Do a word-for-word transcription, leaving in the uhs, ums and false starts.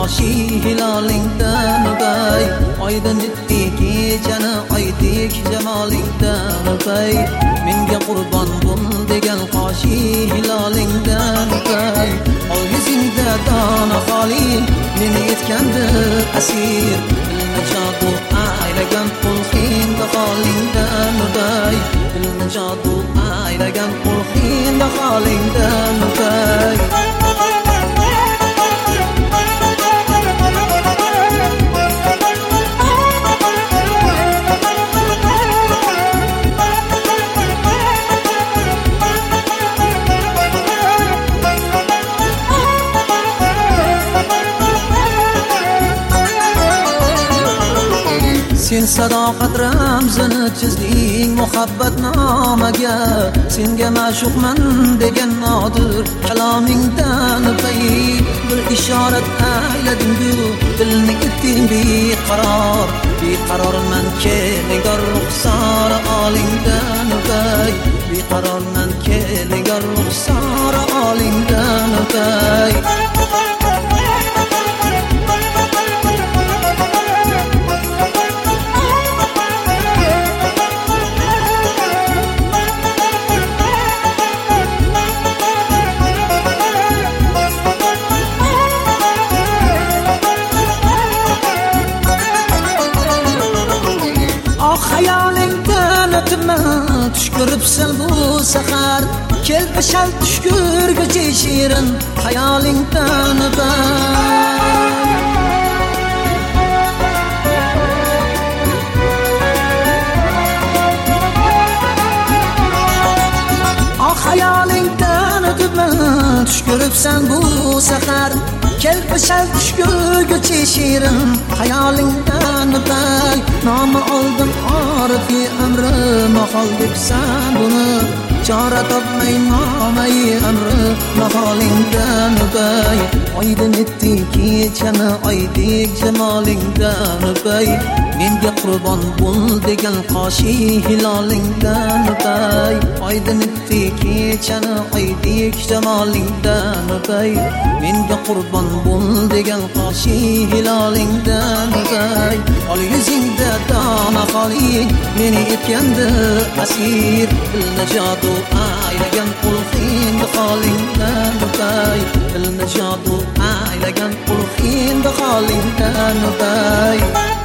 qoshi hilolingdan o'pay oydin etdi kechani oydek jamolingdan o'pay menga qurbon bo'l degan qoshi hilolingdan o'pay ol yuzingda dona xoling meni etgandi asir dilni jodu aylagan qulxinda holingdan o'pay dilni jodu aylagan qulxinda holingdan o'pay sen sadoqat ramzini chizding muhabbatnomaga senga ma'shuqman degan nodir kalomingdan o'pay bir ishorat aylading-ku dilni etding beqaror beqarorman keligar ruxsora olingdan o'pay beqarorman keligar ruxsora olingdan o'pay hayalingdan o'tma tush ko'ribsan bu sahar kel bashal tush ko'rgich shirin hayalingdan o'pay ah hayalingdan o'tma tush ko'ribsan bu sahar kel bashal tush ko'rgich shirin hayalingdan o'pay nomi oldim orifi amri mahol debsan buni chora topmay nomai amri maholingdan o'pay oydin etdi kechani oydek jamolingdan o'pay menga qurbon bo'l degan qoshi hilolingdan o'pay oydin etdi kechani oydek jamolingdan o'pay menga qurbon bo'l degan qoshi hilolingdan o'pay ol yuzingda dona xoling meni etgandi asir dilni jodu aylagan qulxinda holingdan o'pay dilni jodu aylagan qulxinda holingdan o'pay